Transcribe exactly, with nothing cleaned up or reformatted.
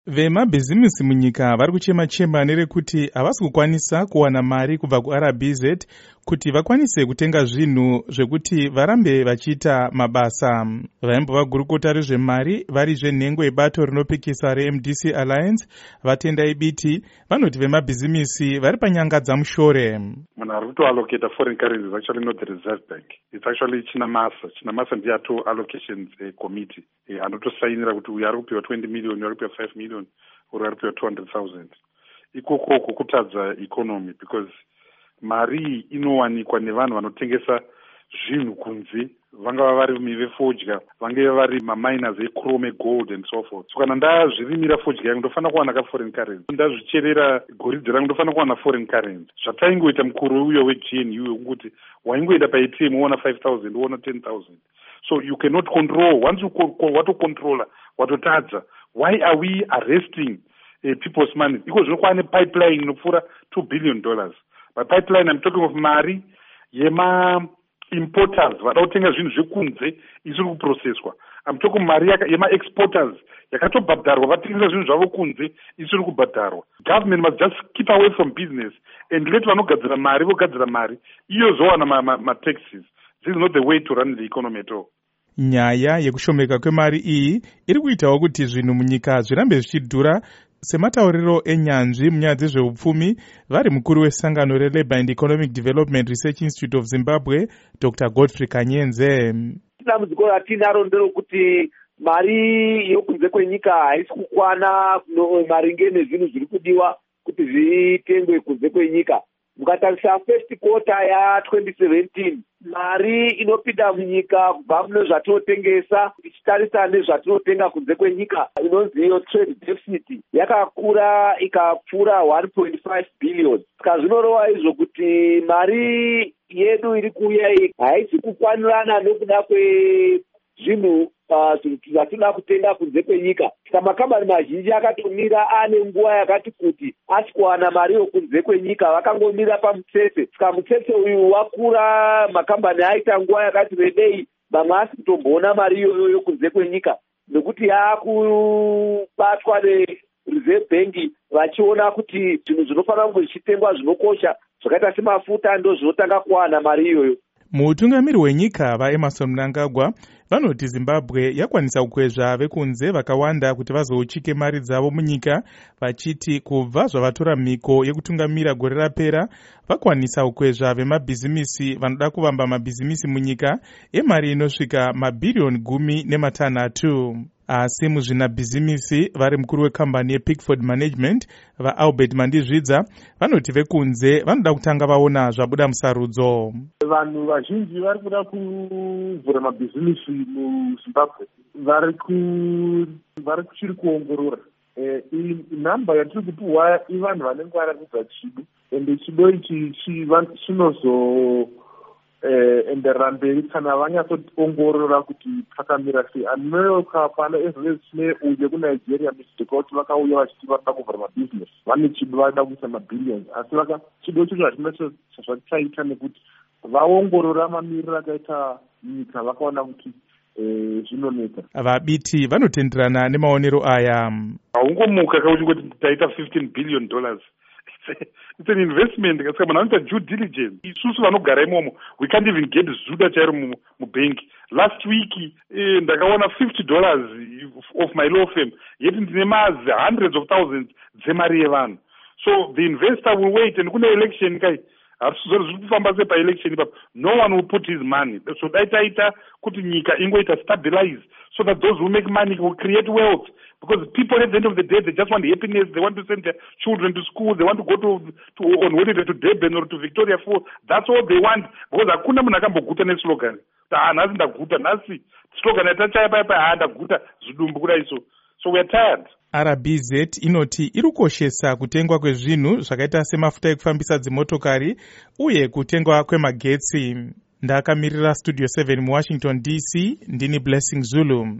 Vemabhizimisi munyika vari kuchema-chema nerekuti havasi kukwanisa kuwana mari kubva kuR B Z kuti vakwanise kutenga zvinhu zvekuti varambe vachiita mabasa. Vaimbova gurukota rezvemari vari zvenhengo yebato rinopikisa reM D C Alliance vatendai biti vanoti vemabhizimisi vari panyangadza mushore. Munhu ari kutoallocata foreign currency is actually not the Reserve Bank. It's actually Chinamasa. Chinamasa ndiye ato allocations uh, committee. Uh, anotosainira kuti uyu ari kupiwa twenty million, uyu ari kupiwa five million, uri ari kupiwa two hundred thousand. Ikoko kutadza economy because mari inowanikwa nevanhu vanotengesa zvinhu kunze, vangava vari vefodya, vange vari maminers echrome, gold and so forth. So kana ndazvirimira fodya yangu ndofanira kuwana ka foreign currency, ndazvicherera goridhe rangu ndofanira kuwana foreign currency. Zvataingoita mukuru uyo weG N U kuti waingoenda pa A T M uona five thousand uona ten thousand. So you cannot control. Once you watocontrola watotadza, why are we arresting uh, people's money? Because zvinokuva nepipeline inopfuura two billion dollars. By pipeline, I'm talking of mari yema importers vada kutenga zvinhu zvekunze isiri kuprocesswa. I'm talking mari yema exporters yakatobhadharwa vatengesa zvinhu zvavo kunze isiri kubhadharwa. Government must just keep away from business and let vanogadzira mari vogadzira mari iyo zowana ma, ma, ma taxes. This is not the way to run the economy at all. Nyaya yekushomeka kwemari iyi iri kuitawo kuti zvinhu munyika zvirambe zvichidhura sematauriro enyanzvi munyaya dzezveupfumi vari mukuru wesangano reLabour and Economic Development Research Institute of Zimbabwe Doctor Godfrey Kanyenze. Dambudziko ratinaro nderokuti mari yokunze kwenyika haisi kukwana maringe nezvinhu zviri kudiwa kuti zvitengwe kunze kwenyika. Mukatarisa first quarter ya twenty seventeen, mari inopinda munyika kubva mune zvatinotengesa ichitarisa nezvatinotenga kunze kwenyika inonzi iyo trade deficit yakakura ikapfuura one point five billion. Saka zvinorova izvo kuti mari yedu iri kuuya iyi haisi kukwanirana nekuda kwezvinhu zvatinoda kutenga kunze kwenyika. Saka makambani mazhinji akatomira ane nguva yakati kuti asi kuwana mari yokunze kwenyika vakangomira pamutsetse. Saka mutsetse uyu wakura, makambani aita nguva yakati rebei, mamwe asi kutomboona mari iyoyo yokunze kwenyika nekuti yakubatwa neReserve Bank vachiona kuti zvinhu zvinofanira kunge zvichitengwa zvinokosha zvakaita semafuta ndo zvinotanga kuwana mari iyoyo. Mutungamiri wenyika vaEmmerson Mnangagwa vanoti Zimbabwe yakwanisa kukwezva vekunze vakawanda kuti vazouchike mari dzavo munyika, vachiti kubva zvavatora mhiko yekutungamira gore rapera vakwanisa kukwezva vemabhizimisi vanoda kuvamba mabhizimisi munyika emari inosvika mabhiriyoni gumi nematanhatu. Asi muzvinabhizimisi vari mukuru wekambani yePickford Management vaAlbert Mandizvidza vanoti vekunze vanoda kutanga vaona zvabuda musarudzo. Vanhu vazhinji vari kuda kuvhura mabhizimisi muZimbabwe vari ku vari kuchiri kuongorora. Eh, inhamba yatiri kupiwa ivanhu vanenge varakudza chido ende chido ichi chinozo Eh, enderera mberi kana vanyatsoongorora kuti pakamira sei. Anoka pana ezvino zvine uye kuNigeria misitiko kuti vakauya vachiti varida kuvhura mabhizinesi vane chido varida kuisa mabhillions, asi vaka chido chicho hazvina zvatichaita nekuti vaongorora mamiriro akaita nyika vakaona kuti zvinoneka. Vabiti vanotenderana nemaonero aya. Haungomuka kauti kuti taita fifteen billion dollars. It's an investment. Saka munhu anoita due diligence. Isusu vanogara imomo, we can't even get zuda chairo mubhengi. Last week eh, ndakaona fifty dollars of my law firm, yet ndine mazi hundreds of thousands dzemari yevanhu. So the investor will wait and kune election kai zviri kufamba sepa election ipapo, no one will put his money. So daitaita kuti nyika ingoita stabilize so that those who make money will create wealth. Because people at the end of the day, they just want happiness, they want to send their children to school, they want to go to, to on holiday to Durban or to Victoria Falls. That's all they want. Because hakuna munhu akamboguta neslogan. Ta nhasi ndaguta, nhasi slogan yatachaya paya paya ndaguta zvidumbu kudai so. So we are tired. R B Z inoti iri kukoshesa kutengwa kwezvinhu zvakaita semafuta ekufambisa dzimotokari uye kutengwa kwemagetsi. Ndakamirira Studio seven muWashington D C, ndini Blessing Zulu.